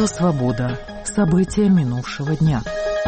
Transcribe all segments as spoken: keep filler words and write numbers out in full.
Радио «Свобода». События минувшего дня.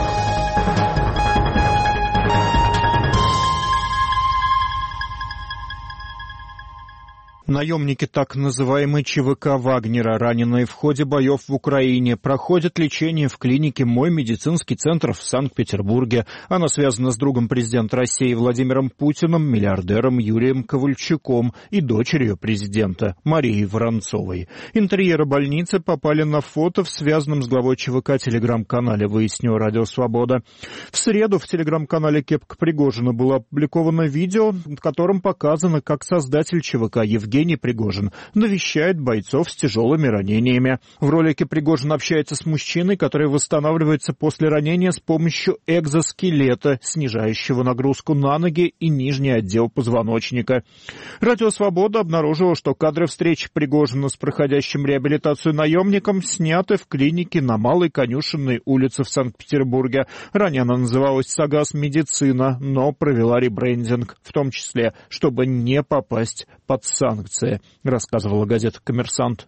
Наемники так называемой ЧВК Вагнера, раненые в ходе боев в Украине, проходят лечение в клинике «Мой медицинский центр» в Санкт-Петербурге. Она связана с другом президента России Владимиром Путиным, миллиардером Юрием Ковальчуком и дочерью президента Марией Воронцовой. Интерьеры больницы попали на фото в связанном с главой ЧВК телеграм-канале, выяснил Радио Свобода. В среду в телеграм-канале «Кепка Пригожина» было опубликовано видео, в котором показано, как создатель ЧВК Евгений Евгений Пригожин навещает бойцов с тяжелыми ранениями. В ролике Пригожин общается с мужчиной, который восстанавливается после ранения с помощью экзоскелета, снижающего нагрузку на ноги и нижний отдел позвоночника. Радио «Свобода» обнаружило, что кадры встречи Пригожина с проходящим реабилитацию наемником сняты в клинике на Малой Конюшенной улице в Санкт-Петербурге. Ранее она называлась «Сагаз Медицина», но провела ребрендинг, в том числе, чтобы не попасть под санкции, рассказывала газета «Коммерсант».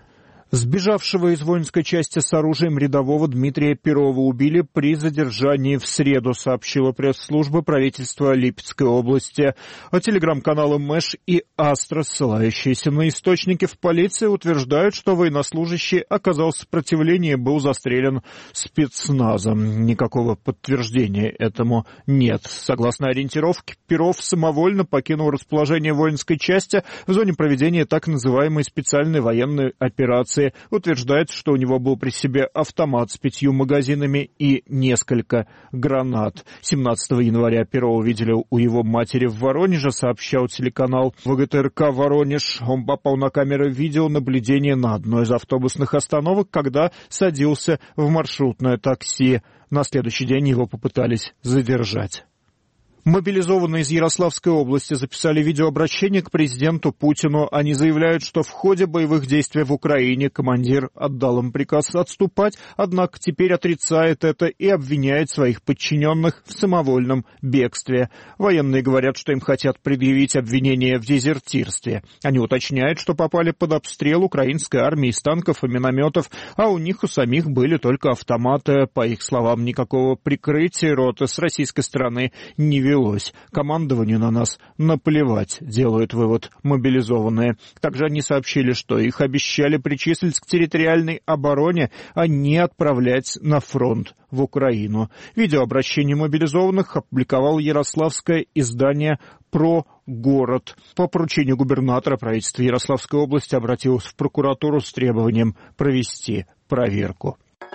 Сбежавшего из воинской части с оружием рядового Дмитрия Перова убили при задержании в среду, сообщила пресс-служба правительства Липецкой области. А телеграм-каналы Мэш и Астра, ссылающиеся на источники в полиции, утверждают, что военнослужащий оказал сопротивление и был застрелен спецназом. Никакого подтверждения этому нет. Согласно ориентировке, Перов самовольно покинул расположение воинской части в зоне проведения так называемой специальной военной операции. Утверждается, что у него был при себе автомат с пятью магазинами и несколько гранат. семнадцатого января Перова видели у его матери в Воронеже, сообщал телеканал ВГТРК «Воронеж». Он попал на камеры видеонаблюдения на одной из автобусных остановок, когда садился в маршрутное такси. На следующий день его попытались задержать. Мобилизованные из Ярославской области записали видеообращение к президенту Путину. Они заявляют, что в ходе боевых действий в Украине командир отдал им приказ отступать, однако теперь отрицает это и обвиняет своих подчиненных в самовольном бегстве. Военные говорят, что им хотят предъявить обвинение в дезертирстве. Они уточняют, что попали под обстрел украинской армии из танков и минометов, а у них у самих были только автоматы. По их словам, никакого прикрытия роты с российской стороны не велось. Командованию на нас наплевать, делают вывод мобилизованные. Также они сообщили, что их обещали причислить к территориальной обороне, а не отправлять на фронт в Украину. Видеообращение мобилизованных опубликовало ярославское издание «Про город». По поручению губернатора правительство Ярославской области обратилось в прокуратуру с требованием провести проверку.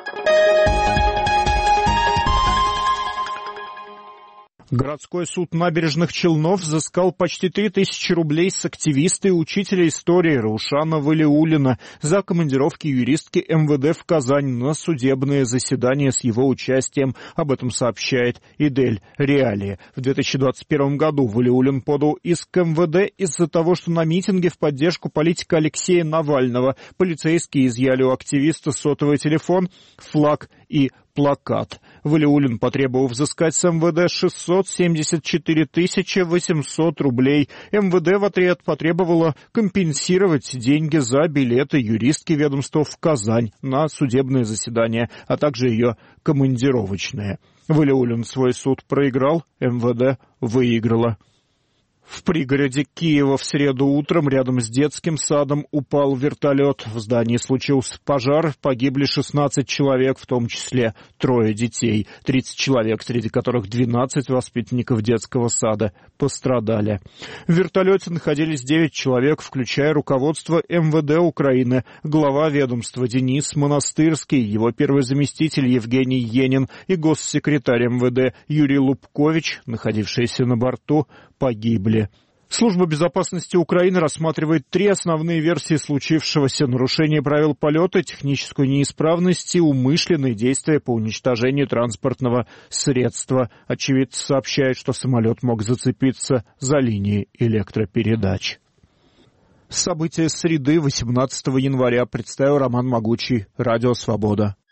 Городской суд набережных Челнов взыскал почти три тысячи рублей с активиста и учителя истории Раушана Валиуллина за командировки юристки эм вэ дэ в Казань на судебные заседания с его участием. Об этом сообщает Идель Реалии. В две тысячи двадцать первом году Валиуллин подал иск эм вэ дэ из-за того, что на митинге в поддержку политика Алексея Навального полицейские изъяли у активиста сотовый телефон, флаг и плакат. Валиуллин потребовал взыскать с эм вэ дэ шестьсот семьдесят четыре тысячи восемьсот рублей. эм вэ дэ в ответ потребовала компенсировать деньги за билеты юристки ведомства в Казань на судебное заседание, а также ее командировочные. Валиуллин свой суд проиграл, эм вэ дэ выиграла. В пригороде Киева в среду утром рядом с детским садом упал вертолет. В здании случился пожар, погибли шестнадцать человек, в том числе трое детей. тридцать человек, среди которых двенадцать воспитанников детского сада, пострадали. В вертолете находились девять человек, включая руководство эм вэ дэ Украины, глава ведомства Денис Монастырский, его первый заместитель Евгений Енин и госсекретарь эм вэ дэ Юрий Лубкович, находившиеся на борту, погибли. Служба безопасности Украины рассматривает три основные версии случившегося: нарушение правил полета, техническую неисправность и умышленные действия по уничтожению транспортного средства. Очевидцы сообщают, что самолет мог зацепиться за линии электропередач. События среды восемнадцатого января представил Роман Могучий, Радио Свобода.